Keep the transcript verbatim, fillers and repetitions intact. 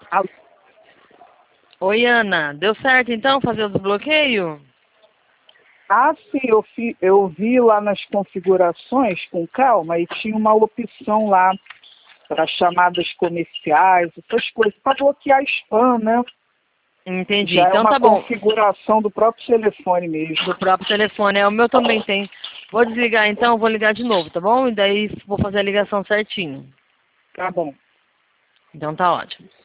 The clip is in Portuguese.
Alô? Oi, Ana. Deu certo, então, fazer o desbloqueio? Ah, sim, eu, fi, eu vi lá nas configurações com calma e tinha uma opção lá para chamadas comerciais, essas coisas, para bloquear spam, né? Entendi. Já é Então uma tá bom. configuração do próprio telefone mesmo. Do próprio telefone. É, o meu também tem. Vou desligar então, vou ligar de novo, tá bom? E daí vou fazer a ligação certinho. Tá bom. Então tá ótimo.